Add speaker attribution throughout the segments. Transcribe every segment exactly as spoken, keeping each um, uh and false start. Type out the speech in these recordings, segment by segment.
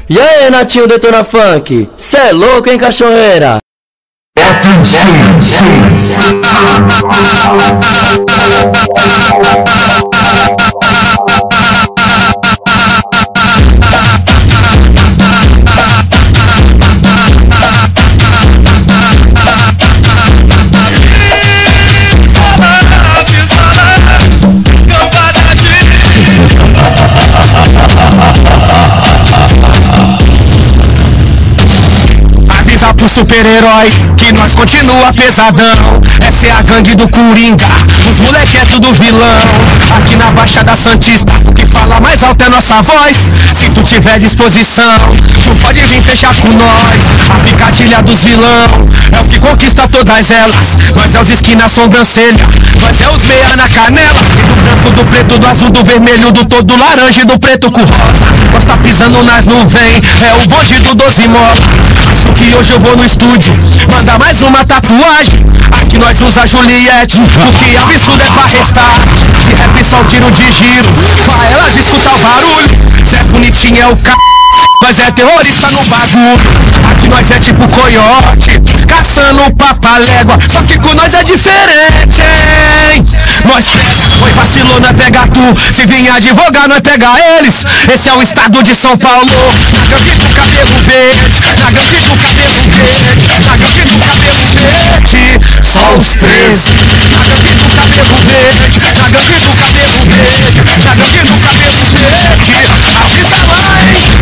Speaker 1: E aí, Natinho Detona Funk, cê é louco, hein, cachoeira?
Speaker 2: Pro super-herói que nós continua pesadão. Essa é a gangue do Coringa, os moleque é tudo vilão. Aqui na Baixada Santista, o que fala mais alto é nossa voz. Se tu tiver disposição, tu pode vir fechar com nós. A picadilha dos vilão é o que conquista todas elas. Nós é os esquina sobrancelha, nós é os meia na canela. E do branco, do preto, do azul, do vermelho, do todo laranja e do preto com rosa. Nós tá pisando nas nuvens, é o bonde do doze mola. Acho que hoje eu vou no estúdio manda mais uma tatuagem. Aqui nós usa Juliette, o que absurdo é pra restar. De rap só um tiro de giro, pra elas escutar o barulho. Zé Bonitinho é o c... Nós é terrorista no bagulho. Aqui nós é tipo coiote, caçando papalégua. Só que com nós é diferente, hein? Nós foi vacilou, nós pega tu. Se vir advogar, nós pega eles. Esse é o estado de São Paulo. Na gangue do cabelo verde, na gangue do cabelo verde, na gangue do cabelo verde. Só os três. Na gangue do cabelo verde, na gangue do cabelo verde, na gangue do cabelo verde. Avisa mais.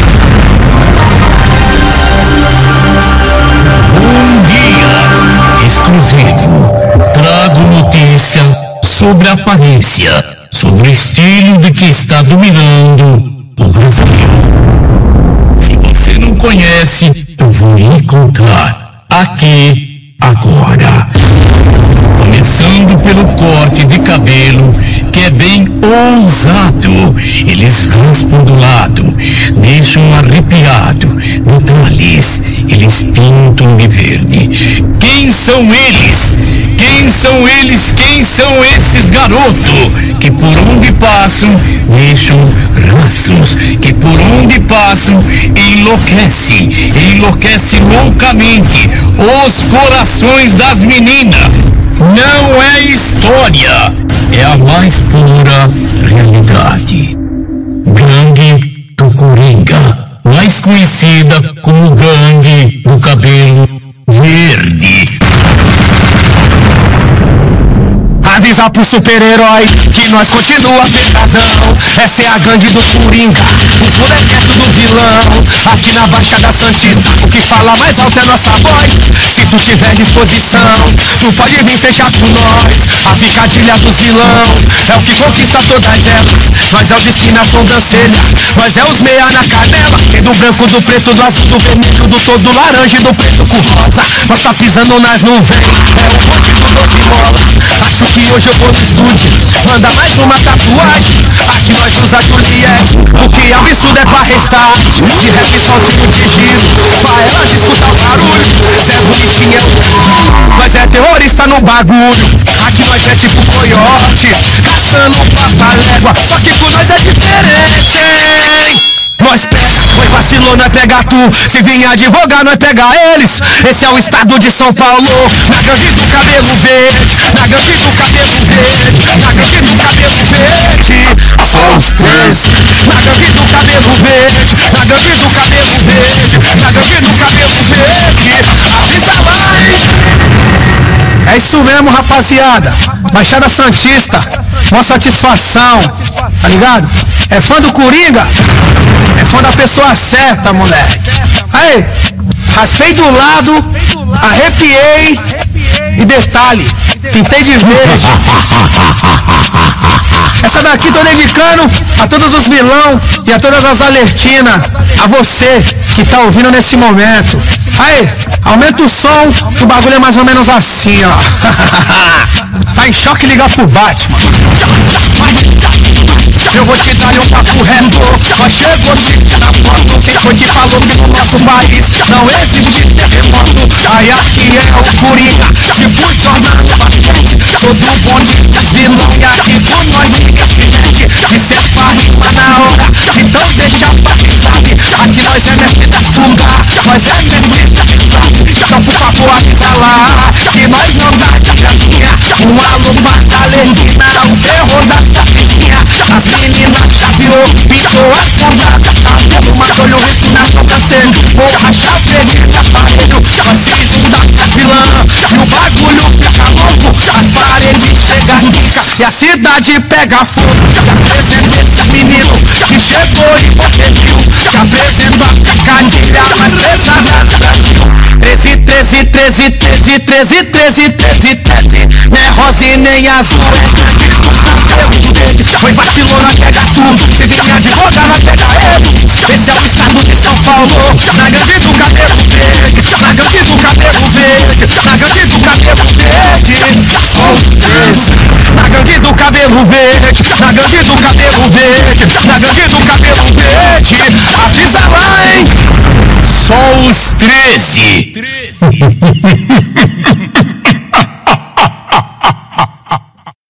Speaker 3: Bom dia, exclusivo. Trago notícia sobre a aparência, sobre o estilo de que está dominando o Brasil. Se você não conhece, eu vou encontrar aqui agora. Começando pelo corte de cabelo, que é bem ousado. Eles raspam do lado, deixam arrepiado. Detalhes, eles pintam de verde. Quem são eles? Quem são eles? Quem são esses garotos? Que por onde passam, deixam rastros. Que por onde passam, enlouquecem. Enlouquecem loucamente os corações das meninas. Não é história, é a mais pura realidade. Gangue do Coringa, mais conhecida como Gangue do Cabelo Verde.
Speaker 2: Avisa pro super-herói que nós continua pesadão. Essa é a gangue do Coringa, os moleque é tudo vilão. Aqui na Baixada Santista, o que fala mais alto é nossa voz. Se tu tiver disposição, tu pode vir fechar com nós. A picadilha dos vilão é o que conquista todas elas. Nós é os esquina sobrancelha, nós é os meia na canela. E do branco, do preto, do azul, do vermelho, do todo laranja e do preto com rosa. Nós tá pisando nas nuvens, é o bonde do doze mola. Acho que hoje eu vou no estúdio manda mais uma tatuagem. Aqui nós usa Juliette, o que absurdo é pra restar. De rap só um tiro de giro, pra elas escutar o barulho. Zé Bonitinho é o c... Nós é terrorista no bagulho. Aqui nós é tipo coiote, caçando papalégua. Só que com nós é diferente, hein? Nós pega, foi vacilou, nós pega tu. Se vir advogar, nós pega eles. Esse é o estado de São Paulo. Na gangue do cabelo verde, na gangue do cabelo verde, na gangue do cabelo verde. Só os três. Na gangue do cabelo verde, na gangue do cabelo verde, na gangue do cabelo verde. Avisa mais. É isso mesmo, rapaziada. Baixada Santista, uma satisfação, tá ligado? É fã do Coringa? É fã da pessoa certa, moleque. Aí, raspei do lado, arrepiei e detalhe, pintei de verde. Essa daqui tô dedicando a todos os vilão e a todas as alerquinas, a você que tá ouvindo nesse momento. Aí, aumenta o som, que o bagulho é mais ou menos assim, ó. Tá em choque, ligar pro Batman. Eu vou te dar um papo reto. Nós chegou chegando a foto. Quem foi que falou que no nosso país não existe terremoto? Aí aqui é o Coringa, tipo Jordan Basquete. Sou do bonde dos vilão e aqui com nós ninguém se mete. Isso é pra rimar na hora, então deixa pra quem sabe. Aqui nós é mestre falou, pintou a cunhaca, tá vendo? Mas olho rico na sobrancelha, vou rachar verde de aparelho, nós se juntar com as vilã, e o bagulho fica louco, as paredes chegam rica, e a cidade pega fogo. Te apresento esses meninos, que chegou e você viu, te apresento a picadilha mais pesada do Brasil. Treze, treze, treze, treze, treze, treze, treze, treze, não é rosa e nem azul, é cabelo verde. Foi vacilou, nós pega tudo, se vir me advogar, nós pega ele. Esse é o estado de São Paulo, na gangue do cabelo verde, na gangue do cabelo verde, na gangue do cabelo verde. Só os três, na gangue do cabelo verde, na gangue do cabelo verde, na gangue do cabelo verde. Avisa lá, hein?
Speaker 3: Só os treze.